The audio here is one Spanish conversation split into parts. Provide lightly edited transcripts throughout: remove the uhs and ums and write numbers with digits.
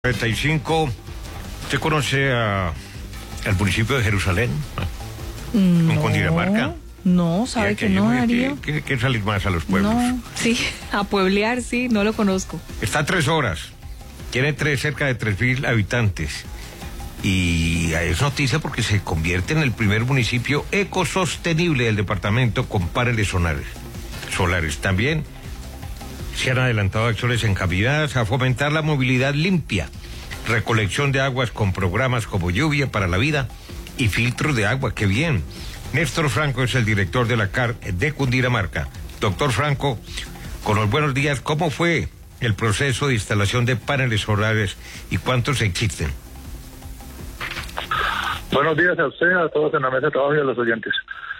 35. ¿Usted conoce al municipio de Jerusalén? No, ¿Con Cundinamarca? No, sabe que no, Darío. ¿Qué salir más a los pueblos? No, sí, a pueblear, sí, no lo conozco. Está a 3 horas. Tiene cerca de 3.000 habitantes. Y es noticia porque se convierte en el primer municipio ecosostenible del departamento con paneles solares. También se han adelantado acciones encaminadas a fomentar la movilidad limpia, recolección de aguas con programas como Lluvia para la Vida y filtros de agua. ¡Qué bien! Néstor Franco es el director de la CAR de Cundinamarca. Doctor Franco, con los buenos días, ¿cómo fue el proceso de instalación de paneles solares y cuántos existen? Buenos días a usted, a todos en la mesa de trabajo y a los oyentes.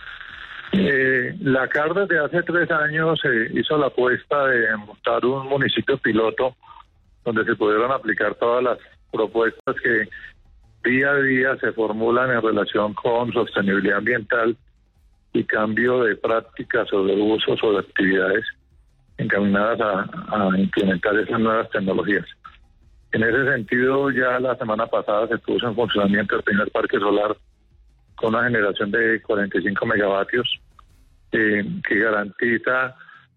La CAR desde hace 3 años hizo la apuesta de montar un municipio piloto donde se pudieron aplicar todas las propuestas que día a día se formulan en relación con sostenibilidad ambiental y cambio de prácticas o de usos o de actividades encaminadas a implementar esas nuevas tecnologías. En ese sentido, ya la semana pasada se puso en funcionamiento el primer parque solar con una generación de 45 megavatios que garantiza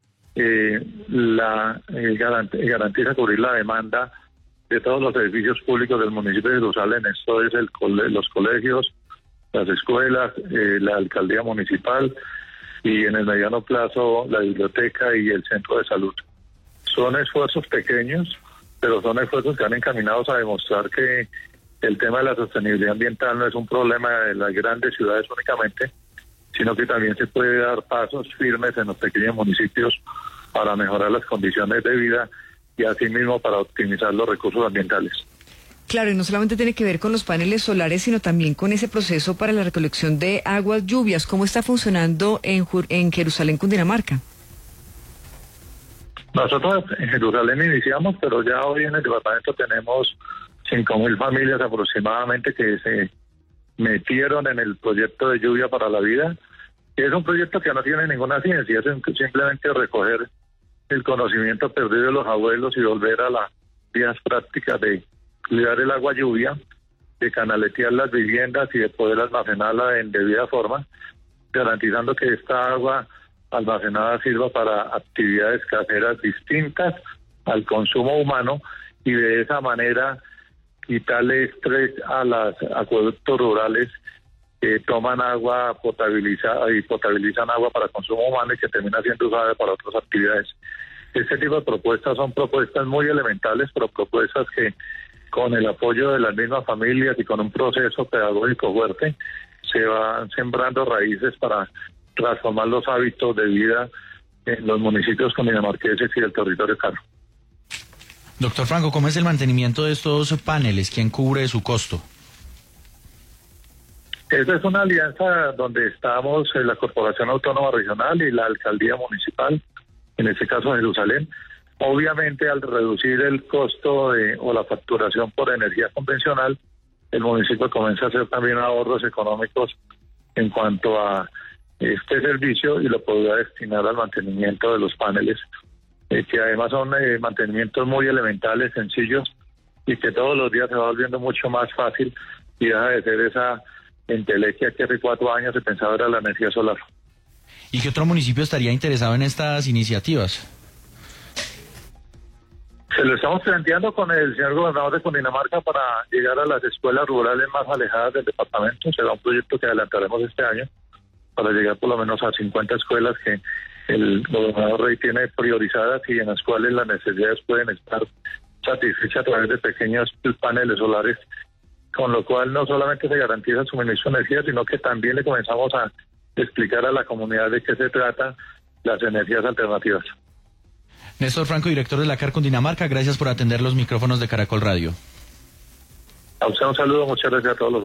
garantiza cubrir la demanda de todos los edificios públicos del municipio de Jerusalén. Esto es los colegios, las escuelas, la alcaldía municipal y en el mediano plazo la biblioteca y el centro de salud. Son esfuerzos pequeños, pero son esfuerzos que van encaminados a demostrar que el tema de la sostenibilidad ambiental no es un problema de las grandes ciudades únicamente, sino que también se puede dar pasos firmes en los pequeños municipios para mejorar las condiciones de vida y asimismo para optimizar los recursos ambientales. Claro, y no solamente tiene que ver con los paneles solares, sino también con ese proceso para la recolección de aguas lluvias. ¿Cómo está funcionando en Jerusalén, Cundinamarca? Nosotros en Jerusalén iniciamos, pero ya hoy en el departamento tenemos 5.000 familias aproximadamente que se metieron en el proyecto de Lluvia para la Vida. Es un proyecto que no tiene ninguna ciencia, es simplemente recoger el conocimiento perdido de los abuelos y volver a las vías prácticas de cuidar el agua lluvia, de canaletear las viviendas y de poder almacenarla en debida forma, garantizando que esta agua almacenada sirva para actividades caseras distintas al consumo humano y de esa manera quitarle estrés a los acueductos rurales que toman agua potabilizada y potabilizan agua para consumo humano y que termina siendo usada para otras actividades. Este tipo de propuestas son propuestas muy elementales, pero propuestas que con el apoyo de las mismas familias y con un proceso pedagógico fuerte se van sembrando raíces para transformar los hábitos de vida en los municipios cundinamarqueses y del territorio caro. Doctor Franco, ¿cómo es el mantenimiento de estos paneles? ¿Quién cubre su costo? Esta es una alianza donde estamos en la Corporación Autónoma Regional y la Alcaldía Municipal, en este caso Jerusalén. Obviamente, al reducir el costo o la facturación por energía convencional, el municipio comienza a hacer también ahorros económicos en cuanto a este servicio y lo podrá destinar al mantenimiento de los paneles, que además son mantenimientos muy elementales, sencillos, y que todos los días se va volviendo mucho más fácil y deja de ser esa entelequia que hace 4 años se pensaba era la energía solar. ¿Y qué otro municipio estaría interesado en estas iniciativas? Se lo estamos planteando con el señor gobernador de Cundinamarca para llegar a las escuelas rurales más alejadas del departamento. Será un proyecto que adelantaremos este año para llegar por lo menos a 50 escuelas que el gobernador Rey tiene priorizadas y en las cuales las necesidades pueden estar satisfechas a través de pequeños paneles solares, con lo cual no solamente se garantiza el suministro de energía, sino que también le comenzamos a explicar a la comunidad de qué se trata las energías alternativas. Néstor Franco, director de la CAR Cundinamarca, gracias por atender los micrófonos de Caracol Radio. A usted un saludo, muchas gracias a todos los